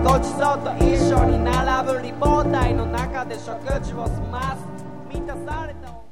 ごちそうと一緒に並ぶリポーターの中で食事を済ます満たされた